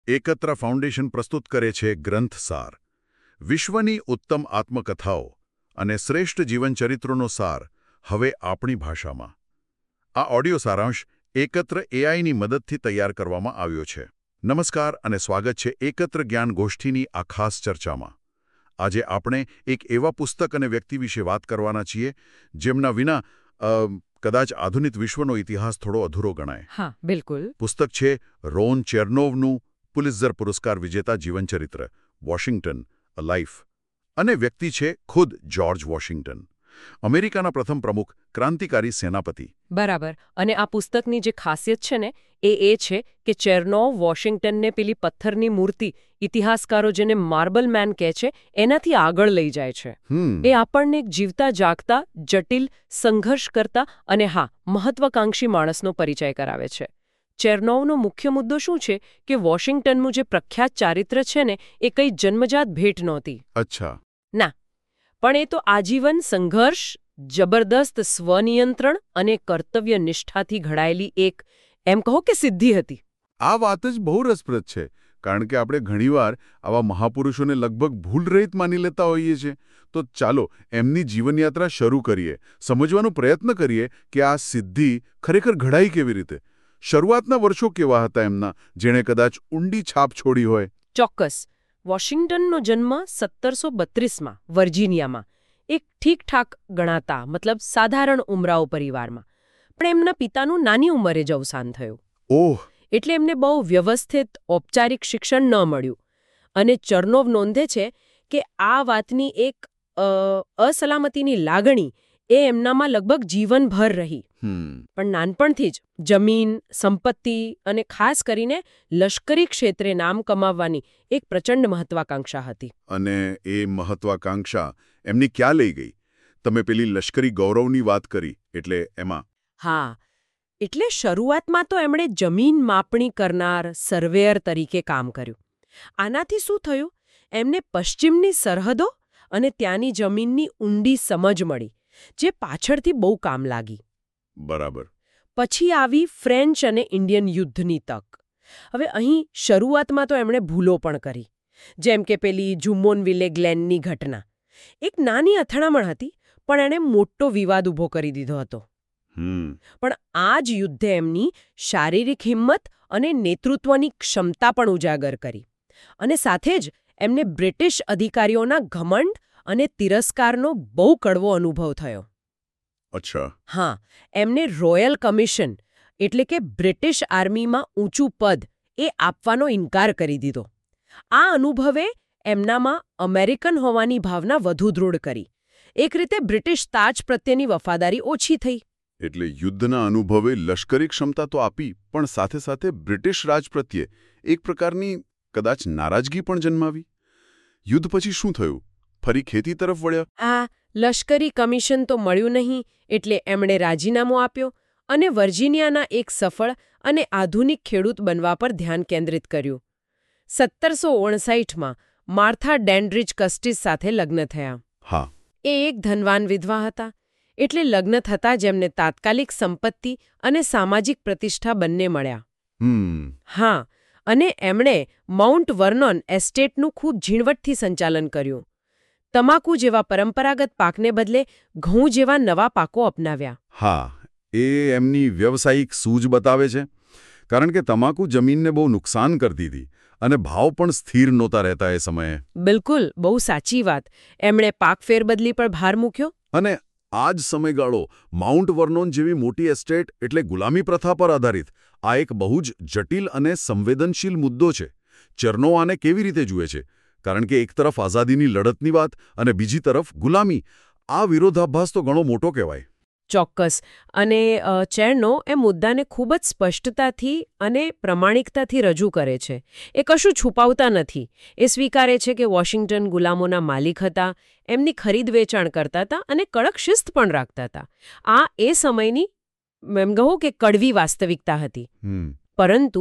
એકત્ર ફાઉન્ડેશન પ્રસ્તુત કરે છે ગ્રંથસાર, વિશ્વની ઉત્તમ આત્મકથાઓ અને શ્રેષ્ઠ જીવનચરિત્રોનો સાર હવે આપણી ભાષામાં. આ ઓડિયો સારાંશ એકત્ર એઆઈની મદદથી તૈયાર કરવામાં આવ્યો છે. નમસ્કાર અને સ્વાગત છે એકત્ર જ્ઞાન ગોષ્ઠીની આ ખાસ ચર્ચામાં. આજે આપણે એક એવા પુસ્તક અને વ્યક્તિ વિશે વાત કરવાના છીએ જેમના વિના કદાચ આધુનિક વિશ્વનો ઇતિહાસ થોડો અધૂરો ગણાય. હા, બિલકુલ. પુસ્તક છે રોન ચેર્નોવનું પુલિત્ઝર પુરસ્કાર વિજેતા જીવનચરિત્ર વોશિંગ્ટન અ લાઈફ. અને વ્યક્તિ છે ખુદ જ્યોર્જ વોશિંગ્ટન, અમેરિકાના પ્રથમ પ્રમુખ ક્રાંતિકારી સેનાપતિ. બરાબર. અને આ પુસ્તકની જે ખાસિયત છે ને એ છે કે ચેર્નોવ વોશિંગ્ટનને પેલી પથ્થરની મૂર્તિ, ઇતિહાસકારો જેને માર્બલ મેન કહે છે, એનાથી આગળ લઈ જાય છે. એ આપણને એક જીવતા જાગતા, જટિલ, સંઘર્ષ કરતા અને મહત્વાકાંક્ષી માણસનો પરિચય કરાવે છે. ચેર્નોવનો મુખ્ય મુદ્દો શું છે કે વોશિંગ્ટનનું જે પ્રખ્યાત ચારિત્ર છે ને એ કંઈ જન્મજાત ભેટ નહોતી. અચ્છા. ના, પણ એ તો આજીવન સંઘર્ષ, જબરદસ્ત સ્વનિયંત્રણ અને કર્તવ્ય નિષ્ઠાથી ઘડાયેલી એક, એમ કહો કે, સિદ્ધિ હતી. આ વાત જ બહુ રસપ્રદ છે, કારણ કે આપણે ઘણીવાર આવા મહાપુરુષોને લગભગ ભૂલરહિત માની લેતા હોઈએ છીએ. તો ચાલો એમની જીવનયાત્રા શરૂ કરીએ, સમજવાનો પ્રયત્ન કરીએ કે આ સિદ્ધિ ખરેખર ઘડાઈ કેવી રીતે. શરૂઆતના વર્ષો કેવા હતા એમના, જેણે કદાચ ઊંડી છાપ છોડી હોય? ચોક્કસ. વોશિંગ્ટનનો જન્મ 1732માં વર્જિનિયામાં એક ઠીકઠાક ગણાતા, મતલબ સાધારણ ઉમરાવ પરિવારમાં. પણ એમના પિતાનું નાની ઉંમરે જ અવસાન થયું. ઓહ! એટલે એમને બહુ વ્યવસ્થિત ઔપચારિક શિક્ષણ ન મળ્યું. અને ચેર્નોવ નોંધે છે કે આ વાતની એક અસલામતીની લાગણી એ એમનામાં લગભગ જીવનભર રહી. પણ નાનપણથી જ જમીન, સંપત્તિ અને ખાસ કરીને લશ્કરી ક્ષેત્રે નામ કમાવવાની એક પ્રચંડ મહત્વાકાંક્ષા હતી. અને એ મહત્વાકાંક્ષા એમની ક્યાં લઈ ગઈ? તમે પેલી લશ્કરી ગૌરવની વાત કરી, એટલે એમાં? હા, એટલે શરૂઆતમાં તો એમણે જમીન માપણી કરનાર સર્વેયર તરીકે કામ કર્યું. આનાથી શું થયું? એમને પશ્ચિમની સરહદો અને ત્યાંની જમીનની ઊંડી સમજ મળી, જે પાછળથી બહુ કામ લાગી. બરાબર. પછી આવી ફ્રેન્ચ અને ઇન્ડિયન યુદ્ધની તક. હવે અહીં શરૂઆતમાં તો એમણે ભૂલો પણ કરી, જેમ કે પેલી જુમોનવિલે ગ્લેનની ઘટના. એક નાની અથડામણ હતી, પણ એણે મોટો વિવાદ ઊભો કરી દીધો હતો. પણ આ જ યુદ્ધે એમની શારીરિક હિંમત અને નેતૃત્વની ક્ષમતા પણ ઉજાગર કરી. અને સાથે જ એમને બ્રિટિશ અધિકારીઓના ઘમંડ અને તિરસ્કારનો બહુ કડવો અનુભવ થયો. અચ્છા. હા, એમને રોયલ કમિશન એટલે કે બ્રિટિશ આર્મીમાં ઊંચું પદ એ આપવાનો ઇનકાર કરી દીધો. આ અનુભવે એમનામાં અમેરિકન હોવાની ભાવના વધુ દૃઢ કરી. એક રીતે બ્રિટિશ તાજ પ્રત્યેની વફાદારી ઓછી થઈ. એટલે યુદ્ધના અનુભવે લશ્કરી ક્ષમતા તો આપી, પણ સાથે સાથે બ્રિટિશ રાજ પ્રત્યે એક પ્રકારની કદાચ નારાજગી પણ જન્માવી. યુદ્ધ પછી શું થયું? ફરી ખેતી તરફ વળ્યા? આ લશ્કરી કમિશન તો મળ્યું નહીં, એટલે એમણે રાજીનામું આપ્યો અને વર્જિનિયાના એક સફળ અને આધુનિક ખેડૂત બનવા પર ધ્યાન કેન્દ્રિત કર્યું. 1759માં માર્થા ડેન્ડ્રિચ કસ્ટિસ સાથે લગ્ન થયા. હા. એ એક ધનવાન વિધવા હતા, એટલે લગ્ન થતાં જ એમને તાત્કાલિક સંપત્તિ અને સામાજિક પ્રતિષ્ઠા બંને મળ્યા. હા, અને એમણે માઉન્ટ વર્નોન એસ્ટેટનું ખૂબ ઝીણવટથી સંચાલન કર્યું. તમાકુ જેવા પરંપરાગત પાકને બદલે ઘઉં જેવા નવા પાકો અપનાવ્યા. હા, એ એમની વ્યવસાયિક સૂઝ બતાવે છે, કારણ કે તમાકુ જમીનને બહુ નુકસાન કરતી હતી અને ભાવ પણ સ્થિર નહોતા રહેતા એ સમયે. બિલકુલ, બહુ સાચી વાત. એમણે પાક ફેરબદલી પર ભાર મૂક્યો. અને આ જ સમયગાળો માઉન્ટ વર્નોન જેવી મોટી એસ્ટેટ એટલે ગુલામી પ્રથા પર આધારિત આ એક બહુ જ જટિલ અને સંવેદનશીલ મુદ્દો છે. ચેર્નોવ આને કેવી રીતે જુએ છે? કારણ કે એક તરફ આઝાદીની લડતની વાત અને બીજી તરફ ગુલામી. આ વિરોધાભાસ તો ઘણો મોટો કહેવાય. ચોક્કસ. અને ચેર્નોવ એ મુદ્દાને ખૂબ જ સ્પષ્ટતાથી અને પ્રમાણિકતાથી રજૂ કરે છે. એ કશું છુપાવતા નથી. એ સ્વીકારે છે કે વોશિંગ્ટન ગુલામોના માલિક હતા, એમની ખરીદ વેચાણ કરતા હતા અને કડક શિસ્ત પણ રાખતા હતા. આ એ સમયની, એમ કહો કે, કડવી વાસ્તવિકતા હતી. પરંતુ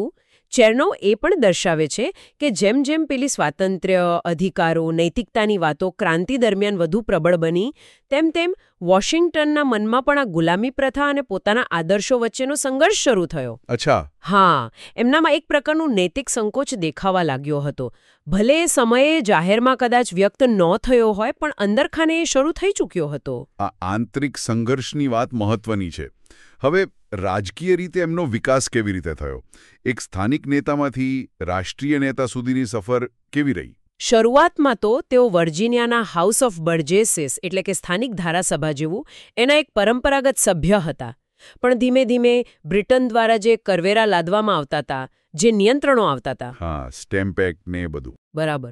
ચેર્નોવ એ પણ દર્શાવે છે કે જેમ જેમ પેલી સ્વાતંત્ર્ય, અધિકારો, નૈતિકતાની વાતો ક્રાંતિ દરમિયાન વધુ પ્રબળ બની તેમ તેમ વોશિંગ્ટનના મનમાં પણ આ ગુલામી પ્રથા અને પોતાના આદર્શો વચ્ચેનો સંઘર્ષ શરૂ થયો. અચ્છા. હા, એમનામાં એક પ્રકારનું નૈતિક સંકોચ દેખાવા લાગ્યો હતો. ભલે એ સમયે જાહેરમાં કદાચ વ્યક્ત ન થયો હોય, પણ અંદરખાને એ શરૂ થઈ ચૂક્યો હતો. આ આંતરિક સંઘર્ષની વાત મહત્વની છે. હવે રાજકીય રીતે એમનો વિકાસ કેવી રીતે થયો? એક સ્થાનિક નેતામાંથી રાષ્ટ્રીય નેતા સુધીની સફર કેવી રહી? શરૂઆતમાં તો તેઓ વર્જિનિયાના હાઉસ ઓફ બર્જેસીસ એટલે કે સ્થાનિક ધારાસભા જેવું એના એક પરંપરાગત સભ્ય હતા. પણ ધીમે ધીમે બ્રિટન દ્વારા જે કરવેરા લાદવામાં આવતા હતા, જે નિયંત્રણો આવતા હતા, હા, સ્ટેમ્પ એક્ટ ને બધું, બરાબર,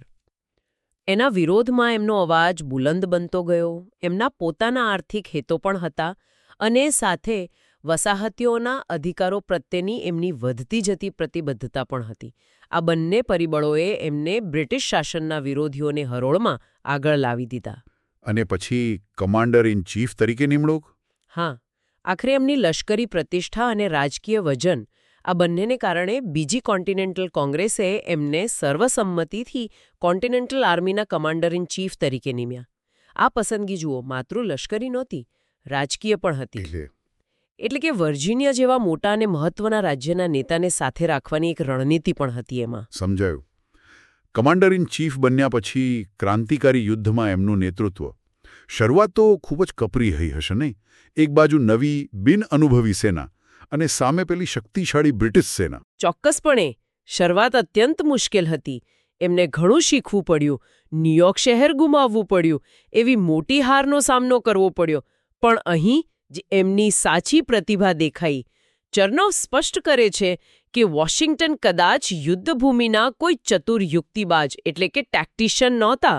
એના વિરોધમાં એમનો અવાજ બુલંદ બનતો ગયો. એમના પોતાના આર્થિક હેતો પણ હતા અને સાથે વસાહતીઓના અધિકારો પ્રત્યેની એમની વધતી જતી પ્રતિબદ્ધતા પણ હતી. આ બંને પરિબળોએ એમને બ્રિટિશ શાસનના વિરોધીઓને હરોળમાં આગળ લાવી દીધા. અને પછી કમાન્ડર ઇન ચીફ તરીકે નિમણૂક? હા, આખરે એમની લશ્કરી પ્રતિષ્ઠા અને રાજકીય વજન આ બંનેને કારણે બીજી કોન્ટિનેન્ટલ કોંગ્રેસે એમને સર્વસંમતિથી કોન્ટિનેન્ટલ આર્મીના કમાન્ડર ઇન ચીફ તરીકે નિમ્યા. આ પસંદગી જુઓ, માત્ર લશ્કરી નહોતી, રાજકીય પણ હતી. એટલે કે વર્જિનિયા જેવા મોટા અને મહત્વના રાજ્યના નેતાને સાથે રાખવાની એક રણનીતિ પણ હતી એમાં. સમજાયું. કમાન્ડર ઇન ચીફ બન્યા પછી ક્રાંતિકારી યુદ્ધમાં એમનું નેતૃત્વ. શરૂઆત તો ખૂબ જ કપરી રહી હશે નહીં? એક બાજુ નવી બિનઅનુભવી સેના અને સામે પેલી શક્તિશાળી બ્રિટિશ સેના. ચોક્કસપણે શરૂઆત અત્યંત મુશ્કેલ હતી. એમને ઘણું શીખવું પડ્યું, ન્યૂયોર્ક શહેર ગુમાવવું પડ્યું, એવી મોટી હારનો સામનો કરવો પડ્યો. પણ અહીં જ એમની સાચી પ્રતિભા દેખાઈ. ચેર્નોવ સ્પષ્ટ કરે છે કે વોશિંગ્ટન કદાચ યુદ્ધભૂમિના કોઈ ચતુર યુક્તિબાજ એટલે કે ટેક્ટિશિયન નહોતા.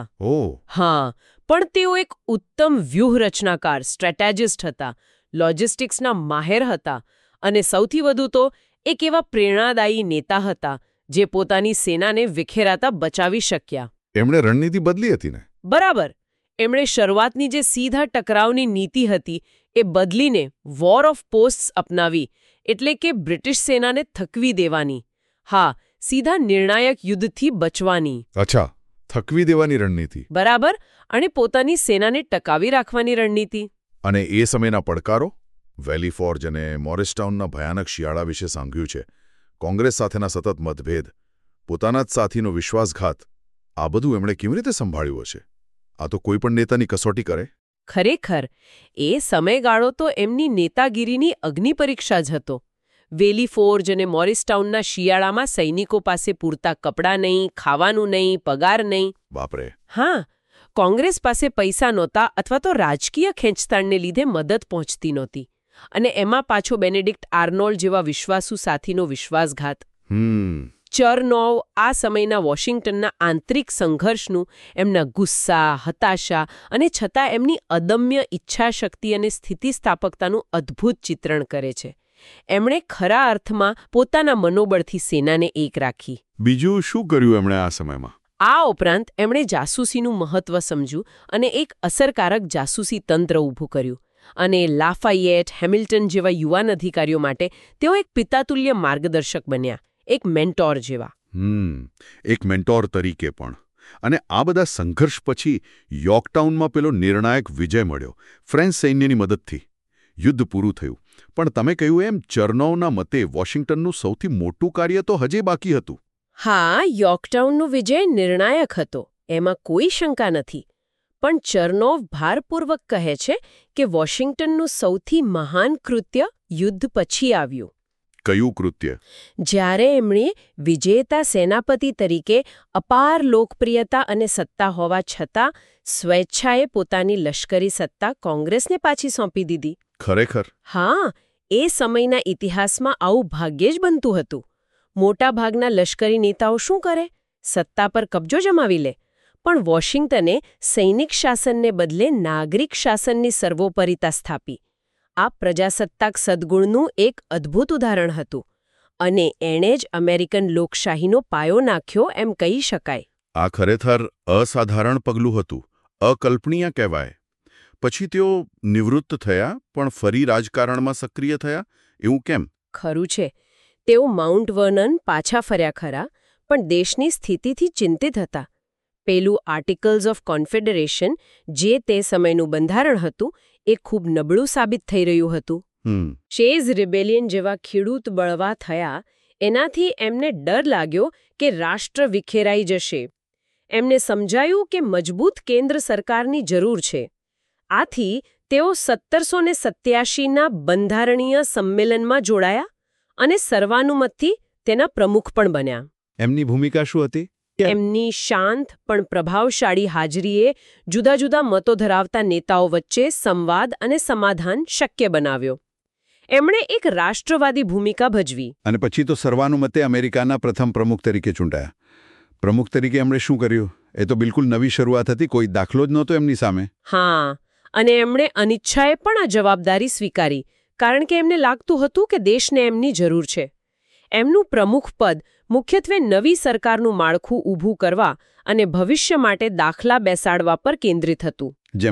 હા, પણ તેઓ એક ઉત્તમ વ્યૂહરચનાકાર, સ્ટ્રેટેજિસ્ટ હતા, લોજિસ્ટિક્સના માહેર હતા અને સૌથી વધુ તો એક એવા પ્રેરણાદાયી નેતા હતા જે પોતાની સેનાને વિખેરાતા બચાવી શક્યા. એમણે રણનીતિ બદલી હતી ને? બરાબર. એમણે શરૂઆતની જે સીધા ટકરાવની નીતિ હતી એ બદલીને વોર ઓફ પોસ્ટ્સ અપનાવી, એટલે કે બ્રિટિશ સેનાને થકવી દેવાની. હા, સીધા નિર્ણાયક યુદ્ધથી બચવાની. અચ્છા, થકવી દેવાની રણનીતિ. બરાબર, અને પોતાની સેનાને ટકાવી રાખવાની રણનીતિ. અને એ સમયના પડકારો? વેલી ફોર્જ અને મોરિસટાઉનના ભયાનક શિયાળા વિશે સાંભળ્યું છે. કોંગ્રેસ સાથેના સતત મતભેદ, પોતાના જ સાથીનો વિશ્વાસઘાત, આ બધું એમણે કેવી રીતે સંભાળ્યું હશે? આ તો કોઈ પણ નેતાની કસોટી કરે. ખરેખર, એ સમયગાળો તો એમની નેતાગીરીની અગ્નિ પરીક્ષા જ હતો. વેલી ફોર્જ અને મોરિસટાઉનના શિયાળામાં સૈનિકો પાસે પૂરતા કપડાં નહીં, ખાવાનું નહીં, પગાર નહીં. બાપરે. હા, કોંગ્રેસ પાસે પૈસા નહોતા અથવા તો રાજકીય ખેંચતાણને લીધે મદદ પહોંચતી નહોતી. અને એમાં પાછો બેનેડિક્ટ આર્નોલ્ડ જેવા વિશ્વાસુ સાથીનો વિશ્વાસઘાત. ચેર્નોવ આ સમયના વોશિંગ્ટનના આંતરિક સંઘર્ષનું, એમના ગુસ્સા, હતાશા અને છતાં એમની અદમ્ય ઈચ્છાશક્તિ અને સ્થિતિસ્થાપકતાનું અદ્ભુત ચિત્રણ કરે છે. એમણે ખરા અર્થમાં પોતાના મનોબળથી સેનાને એક રાખી. બીજું શું કર્યું એમણે આ સમયમાં? આ ઉપરાંત એમણે જાસૂસીનું મહત્વ સમજ્યું અને એક અસરકારક જાસૂસી તંત્ર ઊભું કર્યું. અને લાફાયેટ, હેમિલ્ટન જેવા યુવાન અધિકારીઓ માટે તેઓ એક પિતાતુલ્ય માર્ગદર્શક બન્યા, એક મેન્ટોર જેવા. એક મેન્ટોર તરીકે પણ. અને આ બધા સંઘર્ષ પછી યોર્કટાઉનમાં પેલો નિર્ણાયક વિજય મળ્યો, ફ્રેન્ચ સૈન્યની મદદથી. યુદ્ધ પૂરું થયું. પણ તમે કહ્યું એમ ચેર્નોવના મતે વોશિંગ્ટનનું સૌથી મોટું કાર્ય તો હજે બાકી હતું. હા, યોર્કટાઉનનો વિજય નિર્ણાયક હતો, એમાં કોઈ શંકા નથી. પણ ચેર્નોવ ભારપૂર્વક કહે છે કે વોશિંગ્ટનનું સૌથી મહાન કૃત્ય યુદ્ધ પછી આવ્યું. કયું કૃત્ય? જ્યારે એમણે વિજેતા સેનાપતિ તરીકે અપાર લોકપ્રિયતા અને સત્તા હોવા છતાં સ્વેચ્છાએ પોતાની લશ્કરી સત્તા કોંગ્રેસને પાછી સોંપી દીધી. ખરેખર? હા, એ સમયના ઇતિહાસમાં આવું ભાગ્યે જ બનતું હતું. મોટાભાગના લશ્કરી નેતાઓ શું કરે? સત્તા પર કબજો જમાવી લે. પણ વોશિંગ્ટને સૈનિક શાસનને બદલે નાગરિક શાસનની સર્વોપરિતા સ્થાપી. આ પ્રજાસત્તાક સદ્ગુણનું એક અદ્ભુત ઉદાહરણ હતું. અને એણે જ અમેરિકન લોકશાહીનો પાયો નાખ્યો એમ કહી શકાય. આ ખરેખર અસાધારણ પગલું હતું, અકલ્પનીય કહેવાય. પછી તેઓ નિવૃત્ત થયા પણ ફરી રાજકારણમાં સક્રિય થયા, એવું કેમ? ખરું છે. તેઓ માઉન્ટ વર્નન પાછા ફર્યા ખરા, પણ દેશની સ્થિતિથી ચિંતિત હતા. પેલું આર્ટિકલ્સ ઓફ કોન્ફેડરેશન, જે તે સમયનું બંધારણ હતું, એ ખૂબ નબળું સાબિત થઈ રહ્યું હતું. શેઝ રિબેલિયન જેવા ખેડૂત બળવા થયા, એનાથી એમને ડર લાગ્યો કે રાષ્ટ્ર વિખેરાઈ જશે. એમને સમજાયું કે મજબૂત કેન્દ્ર સરકારની જરૂર છે. આથી તેઓ 1787ના બંધારણીય સંમેલનમાં જોડાયા અને સર્વાનુમતથી તેના પ્રમુખ પણ બન્યા. એમની ભૂમિકા શું હતી? એમની શાંત પણ પ્રભાવશાળી હાજરીએ જુદા જુદા મતો ધરાવતા નેતાઓ વચ્ચે સંવાદ અને સમાધાન શક્ય બનાવ્યો. એમણે એક રાષ્ટ્રવાદી ભૂમિકા ભજવી. અને પછી તો સર્વાનુમતે અમેરિકાના પ્રથમ પ્રમુખ તરીકે ચૂંટાયા. પ્રમુખ તરીકે એમણે શું કર્યું? એ તો બિલકુલ નવી શરૂઆત હતી, કોઈ દાખલો જ નહોતો એમની સામે. હા, અને એમણે અનિચ્છાએ પણ આ જવાબદારી સ્વીકારી, કારણ કે એમને લાગતું હતું કે દેશને એમની જરૂર છે. એમનું પ્રમુખ પદ મુખ્યત્વે નવી સરકારનું માળખું ઊભું કરવા અને ભવિષ્ય માટે દાખલા બેસાડવા પર કેન્દ્રિત હતું.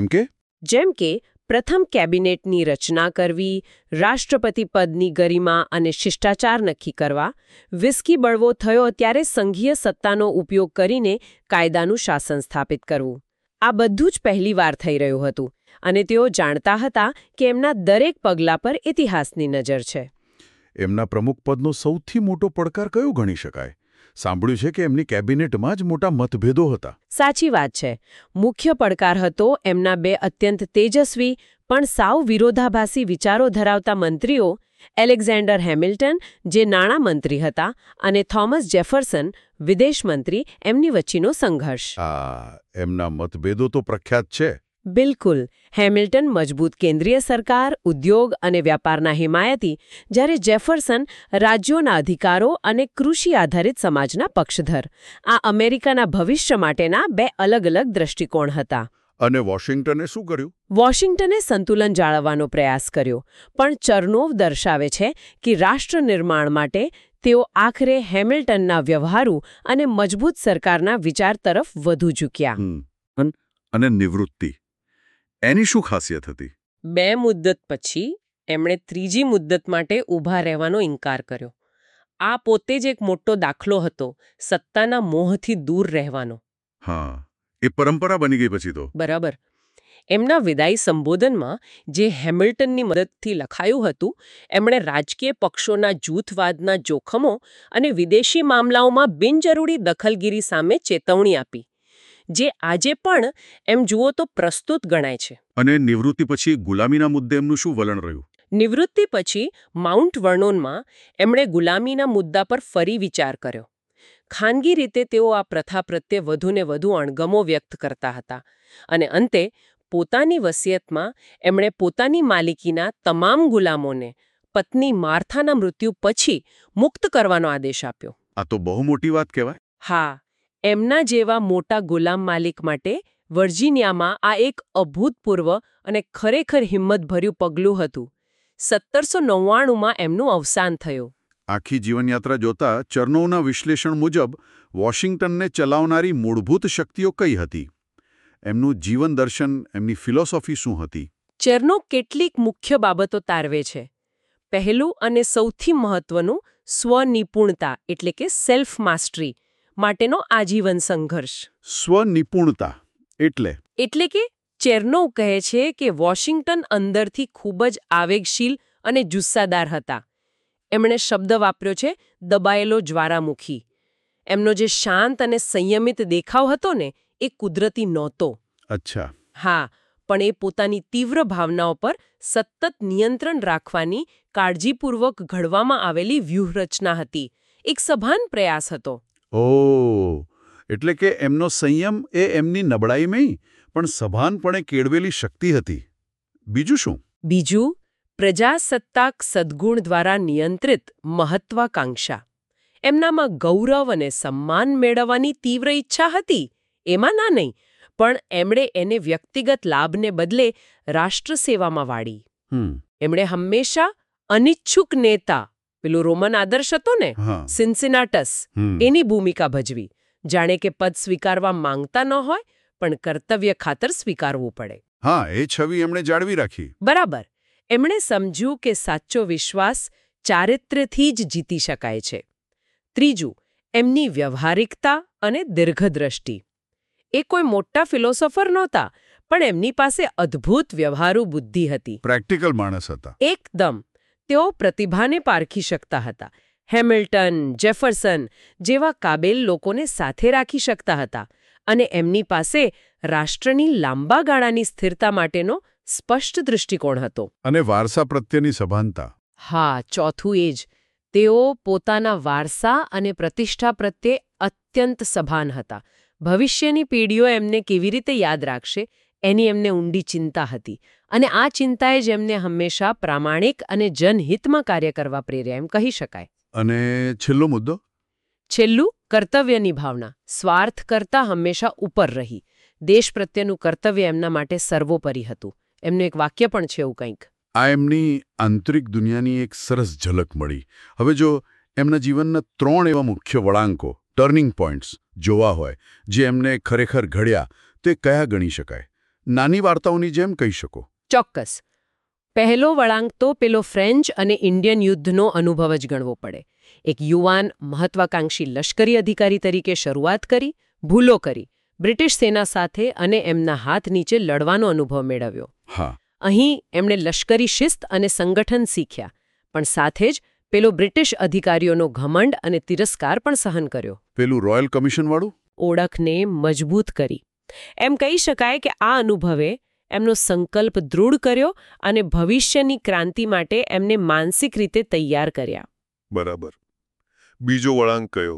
જેમ કે પ્રથમ કેબિનેટની રચના કરવી, રાષ્ટ્રપતિ પદની ગરિમા અને શિષ્ટાચાર નક્કી કરવા, વિસ્કી બળવો થયો ત્યારે સંઘીય સત્તાનો ઉપયોગ કરીને કાયદાનું શાસન સ્થાપિત કરવું. આ બધું જ પહેલીવાર થઈ રહ્યું હતું, અને તેઓ જાણતા હતા કે એમના દરેક પગલા પર ઇતિહાસની નજર છે. એમના પ્રમુખ પદનો સૌથી મોટો પડકાર કયો ગણી શકાય? સાંભળ્યું છે કે એમની કેબિનેટમાં જ મોટા મતભેદો હતા. સાચી વાત છે. મુખ્ય પડકાર હતો એમના બે અત્યંત તેજસ્વી પણ સાવ વિરોધાભાસી વિચારો ધરાવતા મંત્રીઓ, એલેક્ઝાન્ડર હેમિલ્ટન, જે નાણાં મંત્રી હતા, અને થોમસ જેફરસન, વિદેશ મંત્રી, એમની વચ્ચેનો સંઘર્ષ. એમના મતભેદો તો પ્રખ્યાત છે. બિલકુલ. હેમિલ્ટન મજબૂત કેન્દ્રીય સરકાર, ઉદ્યોગ અને વ્યાપારના હિમાયતી, જ્યારે જેફરસન રાજ્યોના અધિકારો અને કૃષિ આધારિત સમાજના પક્ષધર. આ અમેરિકાના ભવિષ્ય માટેના બે અલગ અલગ દ્રષ્ટિકોણ હતા. અને વોશિંગ્ટને શું કર્યું? વોશિંગ્ટને સંતુલન જાળવવાનો પ્રયાસ કર્યો, પણ ચર્નોવ દર્શાવે છે કે રાષ્ટ્ર નિર્માણ માટે તેઓ આખરે હેમિલ્ટનના વ્યવહારુ અને મજબૂત સરકારના વિચાર તરફ વધુ ઝૂક્યા. અને નિવૃત્તિ, એની શું ખાસિયત હતી? 2 મુદ્દત પછી એમણે ત્રીજી મુદ્દત માટે ઊભા રહેવાનો ઇનકાર કર્યો. આ પોતે જ એક મોટો દાખલો હતો સત્તાના મોહથી દૂર રહેવાનો. હા, એ પરંપરા બની ગઈ પછી તો. બરાબર. એમના વિદાયી સંબોધનમાં, જે હેમિલ્ટનની મદદથી લખાયું હતું, એમણે રાજકીય પક્ષોના જૂથવાદના જોખમો અને વિદેશી મામલાઓમાં બિનજરૂરી દખલગીરી સામે ચેતવણી આપી, જે આજે પણ એમ જુઓ તો પ્રસ્તુત ગણાય છે. અને નિવૃત્તિ પછી ગુલામીના મુદ્દે એમનું શું વલણ રહ્યું? નિવૃત્તિ પછી માઉન્ટ વર્નોનમાં એમણે ગુલામીના મુદ્દા પર ફરી વિચાર કર્યો. ખાનગી રીતે તેઓ આ પ્રથા પ્રત્યે વધુને વધુ અણગમો વ્યક્ત કરતા હતા, અને અંતે પોતાની વસિયતમાં એમણે પોતાની માલિકીના તમામ ગુલામોને પત્ની માર્થાના મૃત્યુ પછી મુક્ત કરવાનો આદેશ આપ્યો. આ તો બહુ મોટી વાત કહેવાય. હા, એમના જેવા મોટા ગુલામ માલિક માટે વર્જિનિયામાં આ એક અભૂતપૂર્વ અને ખરેખર હિંમતભર્યું પગલું હતું. 1799માં એમનું અવસાન થયું. આખી જીવનયાત્રા જોતા ચર્નોવના વિશ્લેષણ મુજબ વોશિંગ્ટનને ચલાવનારી મૂળભૂત શક્તિઓ કઈ હતી? એમનું જીવન દર્શન, એમની ફિલોસોફી શું હતી? ચર્નોવ કેટલીક મુખ્ય બાબતો તારવે છે. પહેલું અને સૌથી મહત્વનું, સ્વનિપુણતા એટલે કે સેલ્ફ માસ્ટરી માટેનો આજીવન સંઘર્ષ. સ્વનિપુણતા એટલે કે ચેર્નોવ કહે છે કે વોશિંગ્ટન અંદરથી ખૂબ જ આવેગશીલ અને જુસ્સાદાર હતા. એમણે શબ્દ વાપર્યો છે દબાયેલો જ્વાળામુખી. એમનો જે શાંત અને સંયમિત દેખાવ હતો ને, એ કુદરતી નહોતો. અચ્છા. હા, પણ એ પોતાની તીવ્ર ભાવનાઓ પર સતત નિયંત્રણ રાખવાની કાળજીપૂર્વક ઘડવામાં આવેલી વ્યૂહરચના હતી. એક સભાન પ્રયાસ હતો. ઓહ, એટલે કે એમનો સંયમ એ એમની નબળાઈ નહીં, પણ સભાનપણે કેળવેલી શક્તિ હતી. બીજું શું? બીજું, પ્રજાસત્તાક સદ્ગુણ દ્વારા નિયંત્રિત મહત્વાકાંક્ષા. એમનામાં ગૌરવ અને સન્માન મેળવવાની તીવ્ર ઈચ્છા હતી, એમાં ના નહીં, પણ એમણે એને વ્યક્તિગત લાભને બદલે રાષ્ટ્રસેવામાં વાળી. એમણે હંમેશા અનિચ્છુક નેતા, પેલું રોમન આદર્શ હતો ને, સિન્સિનાટસ, એની ભૂમિકા ભજવી. જાણે કે પદ સ્વીકારવા માંગતા ન હોય, પણ કર્તવ્ય ખાતર સ્વીકારવું પડે. હા, એ છબી એમણે જાળવી રાખી. બરાબર. એમણે સમજ્યું કે સાચો વિશ્વાસ ચારિત્ર્યથી જ જીતી શકાય છે. ત્રીજું, એમની વ્યવહારિકતા અને દીર્ઘદ્રષ્ટિ. એ કોઈ મોટા ફિલોસોફર નહોતા, પણ એમની પાસે અદ્ભુત વ્યવહારુ બુદ્ધિ હતી. પ્રેક્ટિકલ માણસ હતા. એકદમ. તેઓ પ્રતિભાને પારખી શકતા હતા. હેમિલ્ટન, જેફરસન જેવા કાબેલ લોકોને સાથે રાખી શકતા હતા. અને એમની પાસે રાષ્ટ્રની લાંબા ગાળાની સ્થિરતા માટેનો સ્પષ્ટ દૃષ્ટિકોણ હતો. અને વારસા પ્રત્યેની સભાનતા. હા, ચોથું એ જ. તેઓ પોતાના વારસા અને પ્રતિષ્ઠા પ્રત્યે અત્યંત સભાન હતા. ભવિષ્યની પેઢીઓ એમને કેવી રીતે યાદ રાખશે એની એમને ઊંડી ચિંતા હતી. અને આ ચિંતાએ જ એમને હંમેશા પ્રામાણિક અને જનહિતમાં કાર્ય કરવા પ્રેર્યા એમ કહી શકાય. અને છેલ્લો મુદ્દો? છેલ્લું, કર્તવ્યની ભાવના. સ્વાર્થ કરતાં હંમેશા ઉપર રહી. દેશ પ્રત્યેનું કર્તવ્ય એમના માટે સર્વોપરી હતું. એમનું એક વાક્ય પણ છે એવું કંઈક. આ એમની આંતરિક દુનિયાની એક સરસ ઝલક મળી. હવે જો એમના જીવનના 3 એવા મુખ્ય વળાંકો, ટર્નિંગ પોઈન્ટ્સ જોવા હોય, જે એમને ખરેખર ઘડ્યા, તે કયા ગણી શકાય? નાની વાર્તાઓની જેમ કહી શકો. ચોક્કસ. પહેલો વળાંક તો પેલો ફ્રેન્ચ અને ઇન્ડિયન યુદ્ધનો અનુભવ જ ગણવો પડે. એક યુવાન મહત્વાકાંક્ષી લશ્કરી અધિકારી તરીકે શરૂઆત કરી, ભૂલો કરી, બ્રિટિશ સેના સાથે અને એમના હાથ નીચે લડવાનો અનુભવ મેળવ્યો. હા. અહીં એમણે લશ્કરી શિસ્ત અને સંગઠન શીખ્યા, પણ સાથે જ પેલો બ્રિટિશ અધિકારીઓનો ઘમંડ અને તિરસ્કાર પણ સહન કર્યો. પેલું રોયલ કમિશનવાળું? ઓળખને મજબૂત કરી. એમ કહી શકાય કે આ અનુભવે એમનો સંકલ્પ દૃઢ કર્યો અને ભવિષ્યની ક્રાંતિ માટે એમને માનસિક રીતે તૈયાર કર્યા. બરાબર. બીજો વળાંક કયો?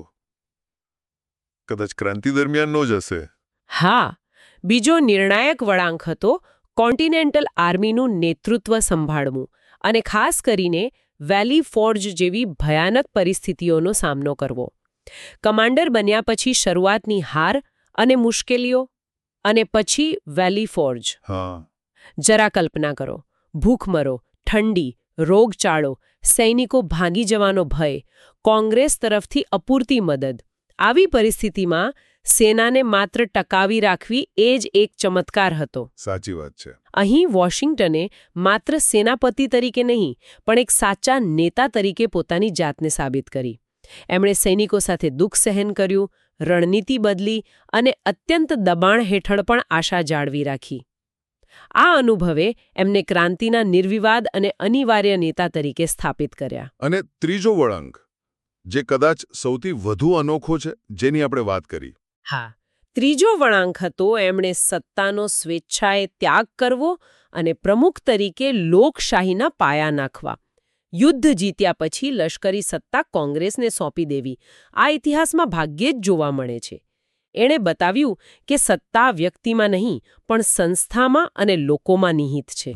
કદાચ ક્રાંતિ દરમિયાનનો જ હશે. હા, બીજો નિર્ણાયક વળાંક હતો કોન્ટિનેન્ટલ આર્મીનું નેતૃત્વ સંભાળવું અને ખાસ કરીને વેલી ફોર્જ જેવી ભયાનક પરિસ્થિતિઓનો સામનો કરવો. કમાન્ડર બન્યા પછી શરૂઆતની હાર અને મુશ્કેલીઓ, અને પછી વેલી ફોર્જ. હા. જરા કલ્પના કરો. ભૂખમરો, ઠંડી, રોગચાળો, સૈનિકો ભાગી જવાનો ભય, કોંગ્રેસ તરફથી અપૂરતી મદદ. આવી પરિસ્થિતિમાં સેનાને માત્ર ટકાવી રાખવી એ જ એક ચમત્કાર હતો. સાચી વાત છે. અહીં વોશિંગ્ટને માત્ર સેનાપતિ તરીકે નહીં, પણ એક સાચા નેતા તરીકે પોતાની જાતને સાબિત કરી. એમણે સૈનિકો સાથે દુઃખ સહન કર્યું, રણનીતિ બદલી અને અત્યંત દબાણ હેઠળ પણ આશા જાળવી રાખી. આ અનુભવે એમને ક્રાંતિના નિર્વિવાદ અને અનિવાર્ય નેતા તરીકે સ્થાપિત કર્યા. અને ત્રીજો વળાંક, જે કદાચ સૌથી વધુ અનોખો છે, જેની આપણે વાત કરી. હા, ત્રીજો વળાંક હતો એમણે સત્તાનો સ્વેચ્છાએ ત્યાગ કરવો અને પ્રમુખ તરીકે લોકશાહીના પાયા નાખવા. યુદ્ધ જીત્યા પછી લશ્કરી સત્તા કોંગ્રેસને સોંપી દેવી આ ઇતિહાસમાં ભાગ્યે જ જોવા મળે છે. એણે બતાવ્યું કે સત્તા વ્યક્તિમાં નહીં, પણ સંસ્થામાં અને લોકોમાં નિહિત છે.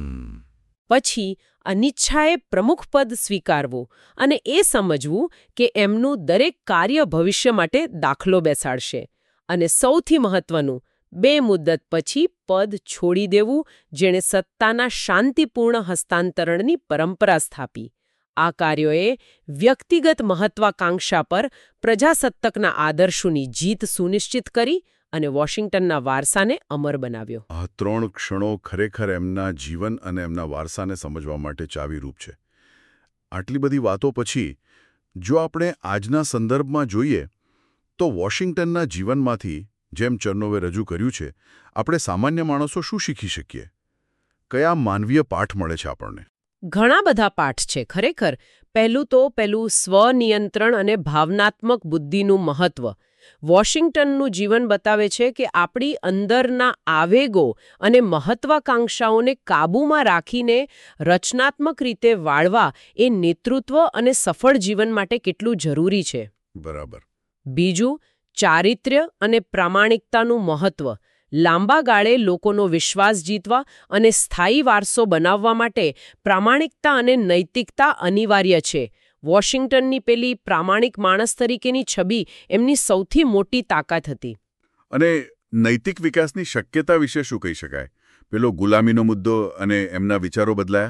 પછી અનિચ્છાએ પ્રમુખપદ સ્વીકારવું અને એ સમજવું કે એમનું દરેક કાર્ય ભવિષ્ય માટે દાખલો બેસાડશે. અને સૌથી મહત્વનું, 2 મુદ્દત પછી પદ છોડી દેવું, જેણે સત્તાના શાંતિપૂર્ણ હસ્તાંતરણની પરંપરા સ્થાપી. આ કાર્યોએ વ્યક્તિગત મહત્વાકાંક્ષા પર પ્રજાસત્તાકના આદર્શોની જીત સુનિશ્ચિત કરી અને વોશિંગ્ટનના વારસાને અમર બનાવ્યો. આ 3 ક્ષણો ખરેખર એમના જીવન અને એમના વારસાને સમજવા માટે ચાવીરૂપ છે. આટલી બધી વાતો પછી જો આપણે આજના સંદર્ભમાં જોઈએ તો વોશિંગ્ટનના જીવનમાંથી, જેમ ચરનોવે રજૂ કર્યું છે, આપણે સામાન્ય માણસો શું શીખી શકીએ? કયા માનવીય પાઠ મળે છે આપણને? ઘણા બધા પાઠ છે ખરેખર. પેલું સ્વનિયંત્રણ અને ભાવનાત્મક બુદ્ધિનું મહત્વ. વોશિંગ્ટનનું જીવન બતાવે છે કે આપણી અંદરના આવેગો અને મહત્વાકાંક્ષાઓને કાબૂમાં રાખીને રચનાત્મક રીતે વાળવા એ નેતૃત્વ અને સફળ જીવન માટે કેટલું જરૂરી છે. બરાબર. બીજું, ચારિત્ર્ય અને પ્રામાણિકતાનું મહત્વ. લાંબા ગાળે લોકોનો વિશ્વાસ જીતવા અને સ્થાયી વારસો બનાવવા માટે પ્રામાણિકતા અને નૈતિકતા અનિવાર્ય છે. વોશિંગ્ટનની પેલી પ્રામાણિક માણસ તરીકેની છબી એમની સૌથી મોટી તાકાત હતી. અને નૈતિક વિકાસની શક્યતા વિશે શું કહી શકાય? પેલો ગુલામીનો મુદ્દો અને એમના વિચારો બદલાયા?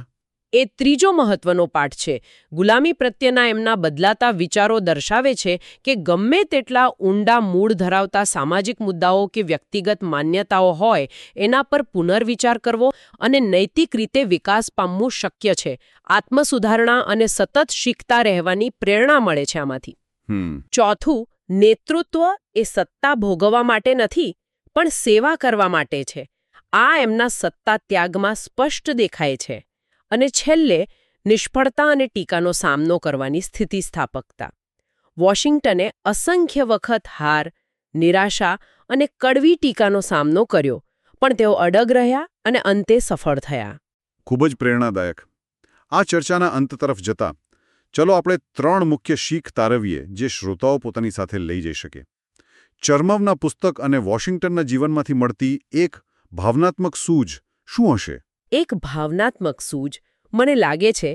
એ ત્રીજો મહત્વનો પાઠ છે. ગુલામી પ્રત્યેના એમના બદલાતા વિચારો દર્શાવે છે કે ગમે તેટલા ઊંડા મૂળ ધરાવતા સામાજિક મુદ્દાઓ કે વ્યક્તિગત માન્યતાઓ હોય એના પર પુનર્વિચાર કરવો અને નૈતિક રીતે વિકાસ પામવું શક્ય છે. આત્મસુધારણા અને સતત શીખતા રહેવાની પ્રેરણા મળે છે આમાંથી. ચોથું, નેતૃત્વ એ સત્તા ભોગવવા માટે નથી પણ સેવા કરવા માટે છે. આ એમના સત્તા ત્યાગમાં સ્પષ્ટ દેખાય છે. અને છેલ્લે, નિષ્ફળતા અને ટીકાનો સામનો કરવાની સ્થિતિસ્થાપકતા. વોશિંગ્ટને અસંખ્ય વખત હાર, નિરાશા અને કડવી ટીકાનો સામનો કર્યો, પણ તેઓ અડગ રહ્યા અને અંતે સફળ થયા. ખૂબ જ પ્રેરણાદાયક. આ ચર્ચાના અંત તરફ જતા ચલો આપણે 3 મુખ્ય શીખ તારવીએ જે શ્રોતાઓ પોતાની સાથે લઈ જઈ શકે. ચર્મવના પુસ્તક અને વોશિંગ્ટનના જીવનમાંથી મળતી એક ભાવનાત્મક સૂઝ શું હશે? એક ભાવનાત્મક સૂઝ મને લાગે છે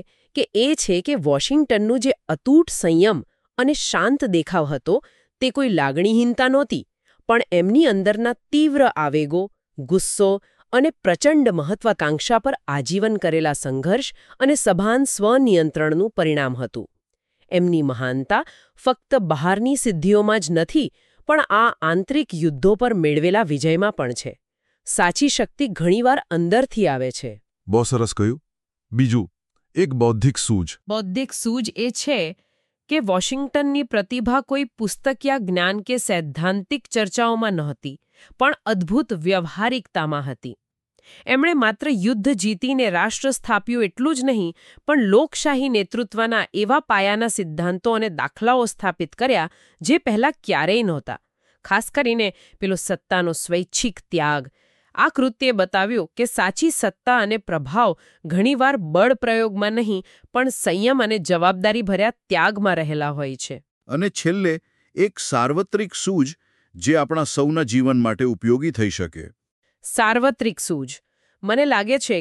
કે વોશિંગ્ટનનું જે અતૂટ સંયમ અને શાંત દેખાવ હતો તે કોઈ લાગણીહીનતા નહોતી, પણ એમની અંદરના તીવ્ર આવેગો, ગુસ્સો અને પ્રચંડ મહત્વાકાંક્ષા પર આજીવન કરેલા સંઘર્ષ અને સભાન સ્વનિયંત્રણનું પરિણામ હતું. એમની મહાનતા ફક્ત બહારની સિદ્ધિઓમાં જ નથી, પણ આ આંતરિક યુદ્ધો પર મેળવેલા વિજયમાં પણ છે. સાચી શક્તિ ઘણીવાર અંદરથી આવે છે. બહુ સરસ કહ્યું. બીજું, એક બૌદ્ધિક સૂઝ. બૌદ્ધિક સૂઝ એ છે કે વોશિંગ્ટનની પ્રતિભા કોઈ પુસ્તકીય જ્ઞાન કે સૈદ્ધાંતિક ચર્ચાઓમાં નહોતી, પણ અદ્ભુત વ્યવહારિકતામાં હતી. એમણે માત્ર યુદ્ધ જીતીને રાષ્ટ્ર સ્થાપ્યું એટલું જ નહીં, પણ લોકશાહી નેતૃત્વના એવા પાયાના સિદ્ધાંતો અને દાખલાઓ સ્થાપિત કર્યા જે પહેલાં ક્યારેય નહોતા. ખાસ કરીને પેલો સત્તાનો સ્વૈચ્છિક ત્યાગ. આ કૃત્યે બતાવ્યું કે સાચી સત્તા અને પ્રભાવ ઘણીવાર બળ પ્રયોગમાં નહીં, પણ સંયમ અને જવાબદારી ભર્યા ત્યાગમાં રહેલા હોય છે. અને છેલ્લે એક સાર્વત્રિક સૂઝ જે આપણા સૌના જીવન માટે ઉપયોગી થઈ શકે. સાર્વત્રિક સૂઝ મને લાગે છે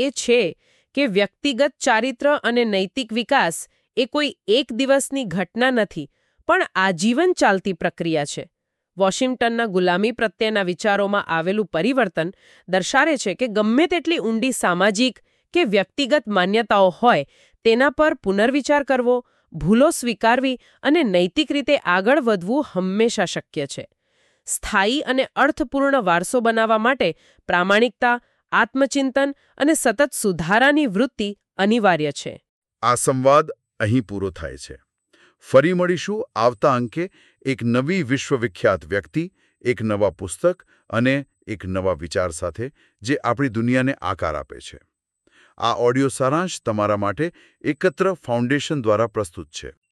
કે વ્યક્તિગત ચારિત્ર અને નૈતિક વિકાસ એ કોઈ એક દિવસની ઘટના નથી, પણ આજીવન ચાલતી પ્રક્રિયા છે. વોશિંગ્ટનના ગુલામી પ્રત્યેના વિચારોમાં આવેલું પરિવર્તન દર્શાવે છે કે ગમે તેટલી ઊંડી સામાજિક કે વ્યક્તિગત માન્યતાઓ હોય, તેના પર પુનર્વિચાર કરવો, ભૂલો સ્વીકારવી અને નૈતિક રીતે આગળ વધવું હંમેશા શક્ય છે. સ્થાયી અને અર્થપૂર્ણ વારસો બનાવવા માટે પ્રામાણિકતા, આત્મચિંતન અને સતત સુધારાની વૃત્તિ અનિવાર્ય છે. આ સંવાદ અહીં પૂરો થાય છે. ફરી મળીશું આવતા અંકે એક નવી વિશ્વવિખ્યાત વ્યક્તિ, એક નવા પુસ્તક અને એક નવા વિચાર સાથે જે આપણી દુનિયાને આકાર આપે છે. આ ઓડિયો સારાંશ તમારા માટે એકત્ર ફાઉન્ડેશન દ્વારા પ્રસ્તુત છે.